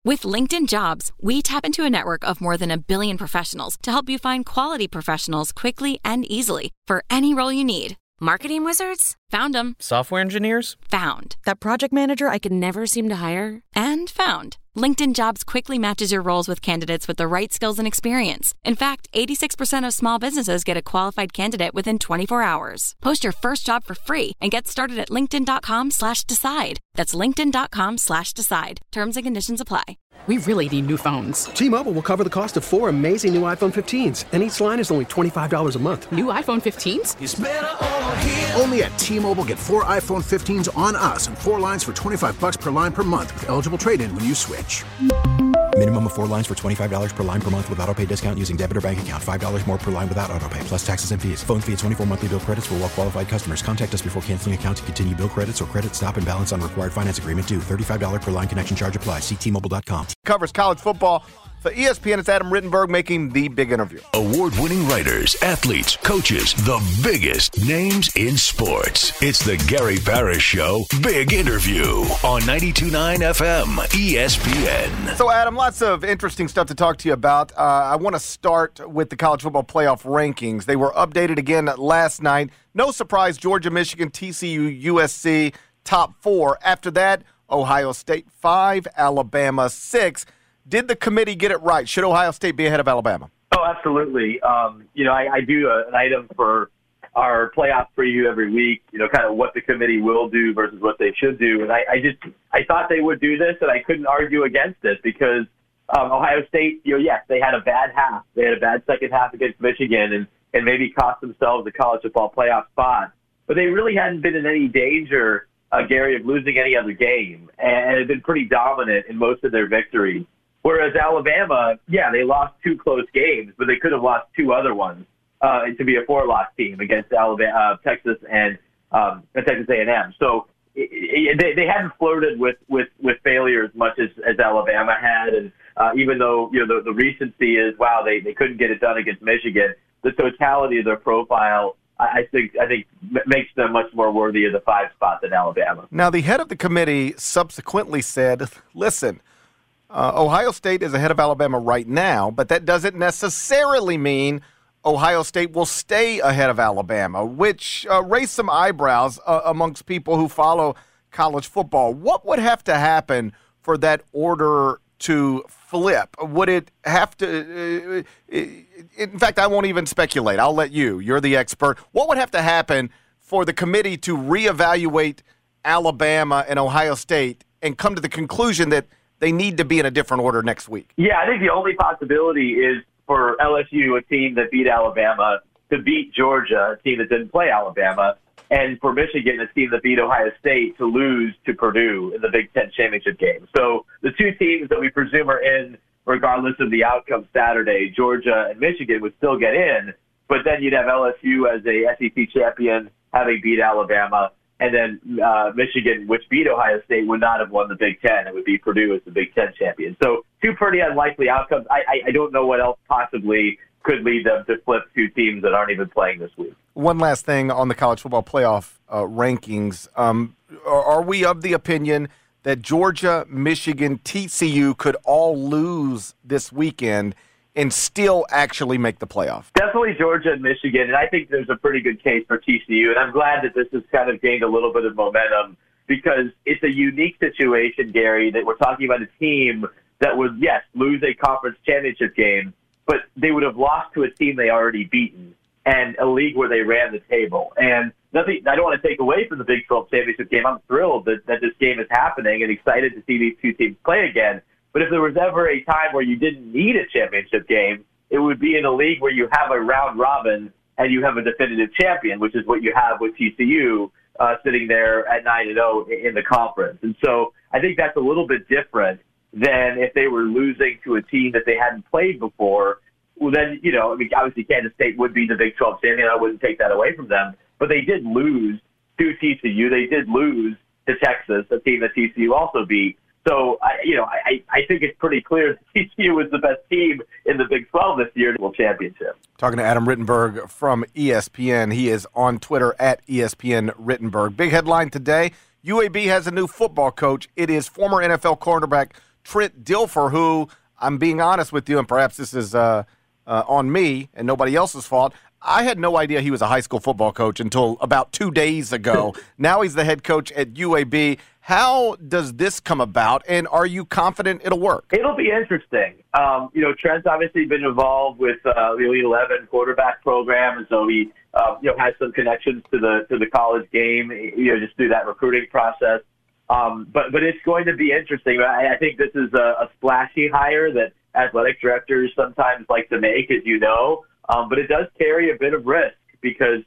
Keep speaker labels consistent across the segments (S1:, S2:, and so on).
S1: With LinkedIn Jobs, we tap into a network of more than 1 billion professionals to help you find quality professionals quickly and easily for any role you need. Marketing wizards? Found them.
S2: Software engineers?
S1: Found. That project manager I could never seem to hire? And found. LinkedIn Jobs quickly matches your roles with candidates with the right skills and experience. In fact, 86% of small businesses get a qualified candidate within 24 hours. Post your first job for free and get started at linkedin.com/decide. That's linkedin.com/decide. Terms and conditions apply.
S3: We really need new phones.
S4: T-Mobile will cover the cost of 4 amazing new iPhone 15s, and each line is only $25 a month.
S3: New iPhone 15s?
S5: It's better over here. Only at T-Mobile, get 4 iPhone 15s on us and 4 lines for $25 per line per month with eligible trade-in when you switch.
S6: Minimum of 4 lines for $25 per line per month with autopay discount using debit or bank account. $5 more per line without autopay, plus taxes and fees. Phone fee at 24 monthly bill credits for well-qualified customers. Contact us before canceling account to continue bill credits or credit stop and balance on required finance agreement due. $35 per line connection charge applies. See T-Mobile.com.
S7: Covers college football. For ESPN, it's Adam Rittenberg making the big interview.
S8: Award-winning writers, athletes, coaches, the biggest names in sports. It's the Gary Parrish Show Big Interview on 92.9 FM ESPN.
S7: So, Adam, lots of interesting stuff to talk to you about. I want to start with the college football playoff rankings. They were updated again last night. No surprise, Georgia, Michigan, TCU, USC, top 4. After that, Ohio State 5, Alabama 6. Did the committee get it right? Should Ohio State be ahead of Alabama?
S9: Oh, absolutely. I do an item for our playoff preview every week, kind of what the committee will do versus what they should do. And I thought they would do this, and I couldn't argue against it because Ohio State, yes, they had a bad half. They had a bad second half against Michigan and maybe cost themselves a college football playoff spot. But they really hadn't been in any danger, Gary, of losing any other game, and had been pretty dominant in most of their victories. Whereas Alabama, they lost 2 close games, but they could have lost 2 other ones to be a 4-loss team against Alabama, Texas, and Texas A&M. So they hadn't flirted with failure as much as Alabama had, and even though the recency is they couldn't get it done against Michigan, the totality of their profile I think makes them much more worthy of the 5 spot than Alabama.
S7: Now the head of the committee subsequently said, "Listen." Ohio State is ahead of Alabama right now, but that doesn't necessarily mean Ohio State will stay ahead of Alabama, which raised some eyebrows amongst people who follow college football. What would have to happen for that order to flip? Would it have to in fact, I won't even speculate. I'll let you're the expert. What would have to happen for the committee to reevaluate Alabama and Ohio State and come to the conclusion that they need to be in a different order next week?
S9: Yeah, I think the only possibility is for LSU, a team that beat Alabama, to beat Georgia, a team that didn't play Alabama, and for Michigan, a team that beat Ohio State, to lose to Purdue in the Big Ten championship game. So the 2 teams that we presume are in, regardless of the outcome Saturday, Georgia and Michigan, would still get in, but then you'd have LSU as a SEC champion having beat Alabama, and then Michigan, which beat Ohio State, would not have won the Big Ten. It would be Purdue as the Big Ten champion. So 2 pretty unlikely outcomes. I don't know what else possibly could lead them to flip 2 teams that aren't even playing this week.
S7: One last thing on the college football playoff rankings. Are we of the opinion that Georgia, Michigan, TCU could all lose this weekend and still actually make the playoff?
S9: Definitely Georgia and Michigan, and I think there's a pretty good case for TCU, and I'm glad that this has kind of gained a little bit of momentum because it's a unique situation, Gary, that we're talking about a team that would, yes, lose a conference championship game, but they would have lost to a team they already beaten and a league where they ran the table. And nothing, I don't want to take away from the Big 12 championship game. I'm thrilled that this game is happening and excited to see these 2 teams play again. But if there was ever a time where you didn't need a championship game, it would be in a league where you have a round robin and you have a definitive champion, which is what you have with TCU sitting there at 9-0 in the conference. And so I think that's a little bit different than if they were losing to a team that they hadn't played before. Well, then, obviously Kansas State would be the Big 12 champion. I wouldn't take that away from them. But they did lose to TCU. They did lose to Texas, a team that TCU also beat. So, I think it's pretty clear that TCU was the best team in the Big 12 this year in the World Championship.
S7: Talking to Adam Rittenberg from ESPN. He is on Twitter at ESPN Rittenberg. Big headline today, UAB has a new football coach. It is former NFL cornerback Trent Dilfer, who, I'm being honest with you, and perhaps this is on me and nobody else's fault, I had no idea he was a high school football coach until about 2 days ago. Now he's the head coach at UAB. How does this come about, and are you confident it'll work?
S9: It'll be interesting. Trent's obviously been involved with the Elite 11 quarterback program, and so he has some connections to the college game, just through that recruiting process. But it's going to be interesting. I think this is a splashy hire that athletic directors sometimes like to make, as you know. But it does carry a bit of risk because,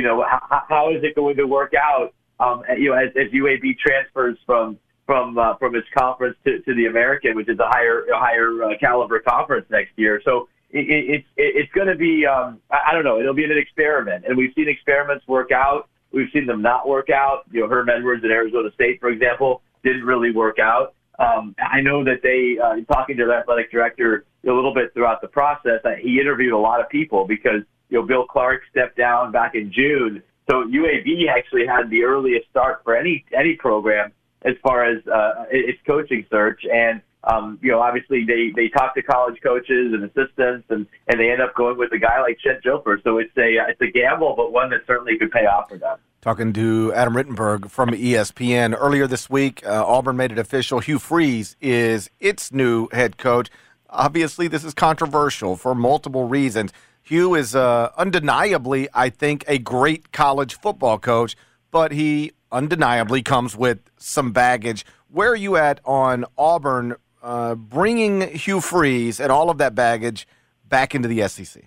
S9: how is it going to work out, as UAB transfers from its conference to the American, which is a higher caliber conference next year. So it's going to be, I don't know, it'll be an experiment. And we've seen experiments work out. We've seen them not work out. Herm Edwards at Arizona State, for example, didn't really work out. I know that they, talking to their athletic director a little bit throughout the process, he interviewed a lot of people because, Bill Clark stepped down back in June. So UAB actually had the earliest start for any program as far as its coaching search. And, obviously they talk to college coaches and assistants, and they end up going with a guy like Trent Dilfer. So it's a gamble, but one that certainly could pay off for them.
S7: Talking to Adam Rittenberg from ESPN. Earlier this week, Auburn made it official. Hugh Freeze is its new head coach. Obviously, this is controversial for multiple reasons. Hugh is undeniably, I think, a great college football coach, but he undeniably comes with some baggage. Where are you at on Auburn bringing Hugh Freeze and all of that baggage back into the SEC?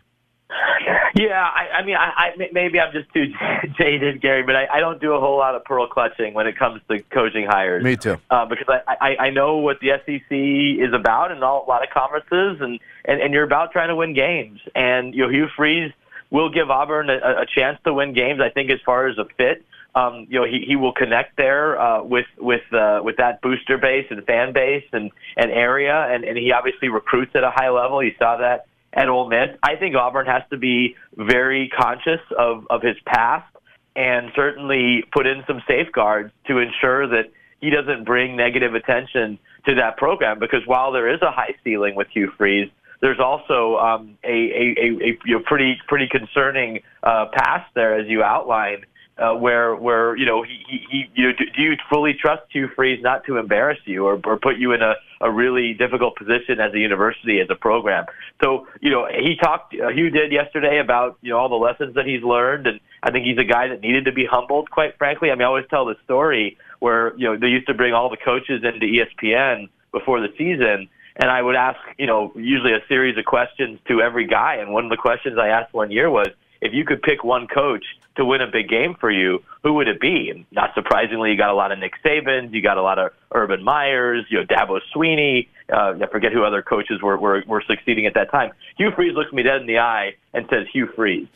S2: Yeah, maybe I'm just too jaded, Gary, but I don't do a whole lot of pearl clutching when it comes to coaching hires.
S7: Me too.
S2: Because I know what the SEC is about in a lot of conferences, and you're about trying to win games. And Hugh Freeze will give Auburn a chance to win games. I think as far as a fit, he will connect there with that booster base and fan base and area, and he obviously recruits at a high level. You saw that at Ole Miss. I think Auburn has to be very conscious of his past and certainly put in some safeguards to ensure that he doesn't bring negative attention to that program, because while there is a high ceiling with Hugh Freeze, there's also a pretty concerning past there, as you outlined, where do you fully trust Hugh Freeze not to embarrass you or put you in a really difficult position as a university, as a program? So, Hugh did yesterday about, all the lessons that he's learned, and I think he's a guy that needed to be humbled, quite frankly. I always tell the story where, they used to bring all the coaches into ESPN before the season, and I would ask, usually a series of questions to every guy, and one of the questions I asked one year was, if you could pick one coach to win a big game for you, who would it be? And not surprisingly, you got a lot of Nick Sabans, you got a lot of Urban Meyers, Dabo Swinney. I forget who other coaches were succeeding at that time. Hugh Freeze looks me dead in the eye and says, Hugh Freeze.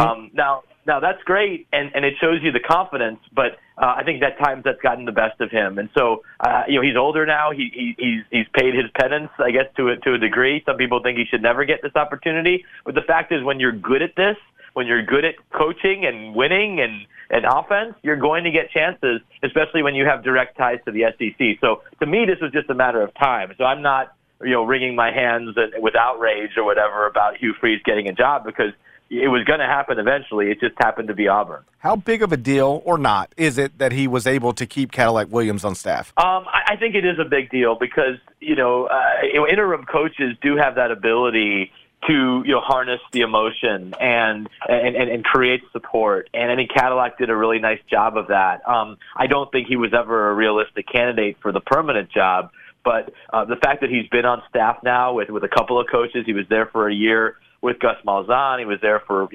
S2: Now that's great, and it shows you the confidence, but I think that times that's gotten the best of him. And so, he's older now. He's paid his penance, I guess, to a degree. Some people think he should never get this opportunity. But the fact is, when you're good at this, when you're good at coaching and winning and offense, you're going to get chances, especially when you have direct ties to the SEC. So to me, this was just a matter of time. So I'm not, wringing my hands with outrage or whatever about Hugh Freeze getting a job, because it was going to happen eventually. It just happened to be Auburn.
S7: How big of a deal or not is it that he was able to keep Cadillac Williams on staff?
S2: I think it is a big deal because, interim coaches do have that ability to harness the emotion and create support, and I think Cadillac did a really nice job of that. I don't think he was ever a realistic candidate for the permanent job, but the fact that he's been on staff now with a couple of coaches, he was there for a year with Gus Malzahn, he was there for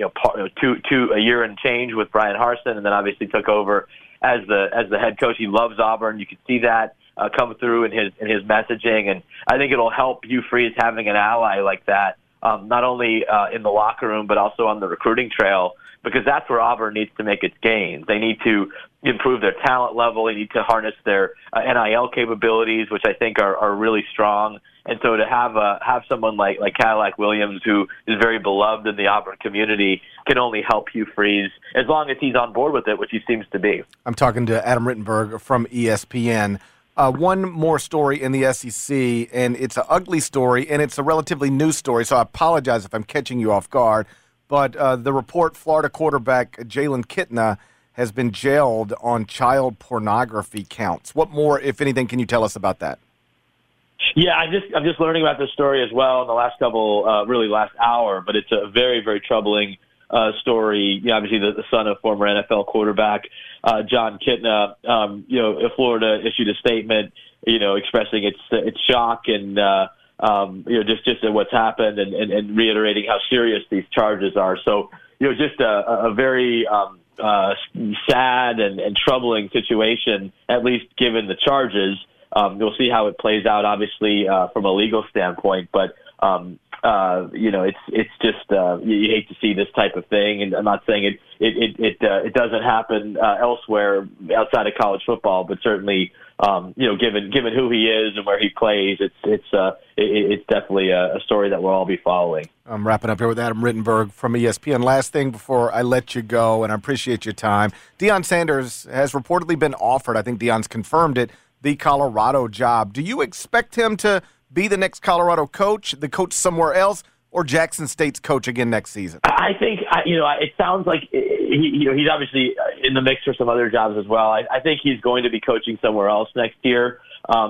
S2: a year and change with Brian Harsin, and then obviously took over as the head coach. He loves Auburn. You can see that come through in his messaging, and I think it'll help Hugh Freeze having an ally like that. Not only in the locker room, but also on the recruiting trail, because that's where Auburn needs to make its gains. They need to improve their talent level. They need to harness their NIL capabilities, which I think are really strong. And so to have someone like Cadillac Williams, who is very beloved in the Auburn community, can only help Hugh Freeze as long as he's on board with it, which he seems to be.
S7: I'm talking to Adam Rittenberg from ESPN. One more story in the SEC, and it's an ugly story, and it's a relatively new story, so I apologize if I'm catching you off guard. But the report, Florida quarterback Jalen Kitna has been jailed on child pornography counts. What more, if anything, can you tell us about that?
S2: Yeah, I'm just learning about this story as well in the last last hour, but it's a very, very troubling story. You know, obviously the son of former NFL quarterback John Kitna. Florida issued a statement, expressing its shock and just at what's happened and reiterating how serious these charges are. So just a very sad and troubling situation, at least given the charges. We'll see how it plays out, obviously, from a legal standpoint. But it's just you hate to see this type of thing, and I'm not saying it doesn't happen elsewhere outside of college football, but certainly given who he is and where he plays, it's definitely a story that we'll all be following.
S7: I'm wrapping up here with Adam Rittenberg from ESPN. Last thing before I let you go, and I appreciate your time. Deion Sanders has reportedly been offered, I think Deion's confirmed it, the Colorado job. Do you expect him to be the next Colorado coach, the coach somewhere else, or Jackson State's coach again next season?
S2: I think, it sounds like he's obviously in the mix for some other jobs as well. I think he's going to be coaching somewhere else next year.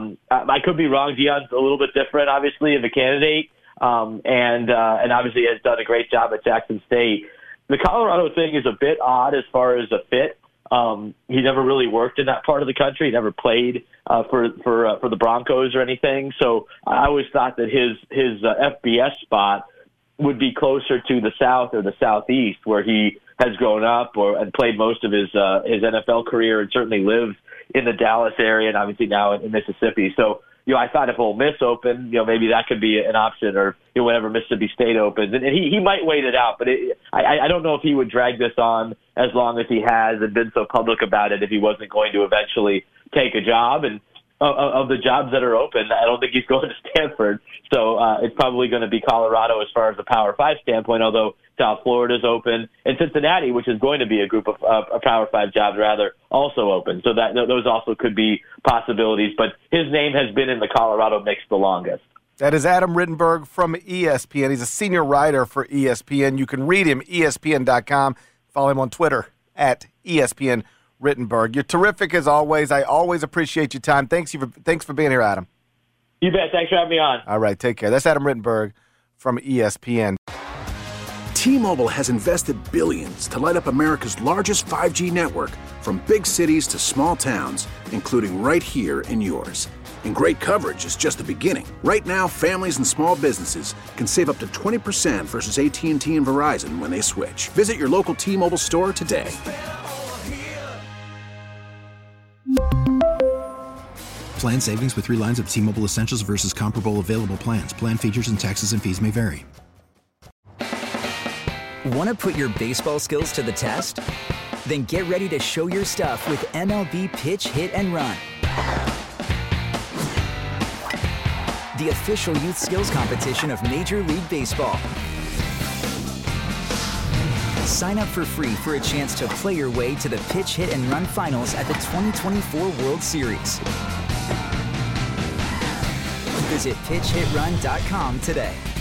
S2: I could be wrong. Deion's a little bit different, obviously, of a candidate, and obviously has done a great job at Jackson State. The Colorado thing is a bit odd as far as a fit. He never really worked in that part of the country. He never played for the Broncos or anything. So I always thought that his FBS spot would be closer to the South or the Southeast, where he has grown up and played most of his NFL career, and certainly lives in the Dallas area and obviously now in Mississippi. So I thought if Ole Miss opened, maybe that could be an option, or whenever Mississippi State opens. And he might wait it out, but I don't know if he would drag this on as long as he has and been so public about it if he wasn't going to eventually take a job. And of the jobs that are open, I don't think he's going to Stanford. So it's probably going to be Colorado as far as the Power 5 standpoint, although South Florida's open, and Cincinnati, which is going to be a group of Power 5 jobs, rather, also open. So that those also could be possibilities. But his name has been in the Colorado mix the longest.
S7: That is Adam Rittenberg from ESPN. He's a senior writer for ESPN. You can read him, ESPN.com. Follow him on Twitter, @ESPN Rittenberg. You're terrific as always. I always appreciate your time. Thanks for being here, Adam.
S2: You bet. Thanks for having me on.
S7: All right, take care. That's Adam Rittenberg from ESPN.
S5: T-Mobile has invested billions to light up America's largest 5G network, from big cities to small towns, including right here in yours. And great coverage is just the beginning. Right now, families and small businesses can save up to 20% versus AT&T and Verizon when they switch. Visit your local T-Mobile store today.
S6: Plan savings with 3 lines of T-Mobile Essentials versus comparable available plans. Plan features and taxes and fees may vary.
S10: Want to put your baseball skills to the test? Then get ready to show your stuff with MLB Pitch, Hit, and Run. The official youth skills competition of Major League Baseball. Sign up for free for a chance to play your way to the Pitch, Hit, and Run finals at the 2024 World Series. Visit PitchHitRun.com today.